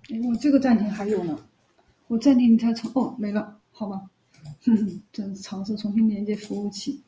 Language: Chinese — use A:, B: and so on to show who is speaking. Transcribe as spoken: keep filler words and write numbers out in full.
A: 诶，我这个暂停还有呢，我暂停它重哦没了，好吧，哼哼，正尝试重新连接服务器。